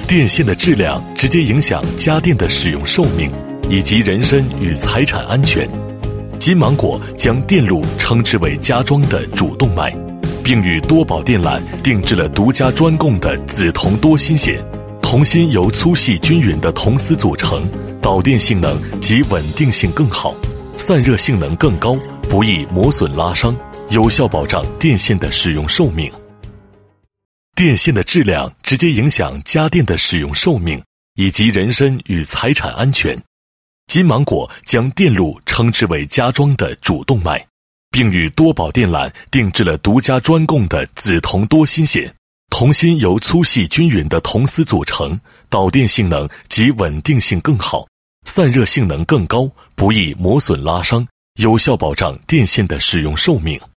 电线的质量直接影响家电的使用寿命以及人身与财产安全。金芒果将电路称之为家装的主动脉，并与多宝电缆定制了独家专供的紫铜多芯线。铜芯由粗细均匀的铜丝组成，导电性能及稳定性更好，散热性能更高，不易磨损拉伤，有效保障电线的使用寿命。电线的质量直接影响家电的使用寿命以及人身与财产安全。金芒果将电路称之为家装的主动脉，并与多宝电缆定制了独家专供的紫铜多芯线。铜芯由粗细均匀的铜丝组成，导电性能及稳定性更好，散热性能更高，不易磨损拉伤，有效保障电线的使用寿命。